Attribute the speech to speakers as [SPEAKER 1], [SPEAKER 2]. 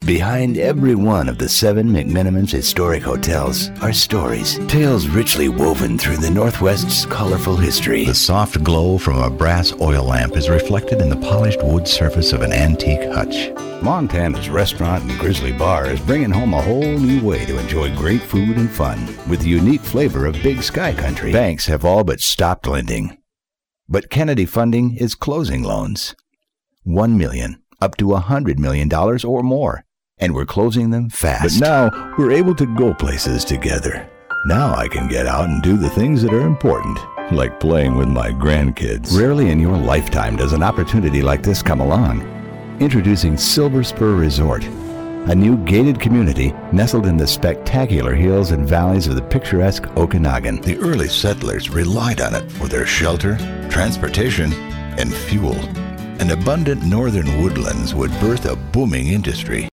[SPEAKER 1] Behind every one of the 7 McMenamins historic hotels are stories, tales richly woven through the Northwest's colorful history.
[SPEAKER 2] The soft glow from a brass oil lamp is reflected in the polished wood surface of an antique hutch.
[SPEAKER 1] Montana's restaurant and Grizzly Bar is bringing home a whole new way to enjoy great food and fun with the unique flavor of Big Sky Country. Banks have all but stopped lending, but Kennedy Funding is closing loans. $1 million, up to $100 million or more. And we're closing them fast.
[SPEAKER 3] But now we're able to go places together. Now I can get out and do the things that are important, like playing with my grandkids.
[SPEAKER 1] Rarely in your lifetime does an opportunity like this come along. Introducing Silver Spur Resort, a new gated community nestled in the spectacular hills and valleys of the picturesque Okanagan.
[SPEAKER 2] The early settlers relied on it for their shelter, transportation, and fuel. And abundant northern woodlands would birth a booming industry.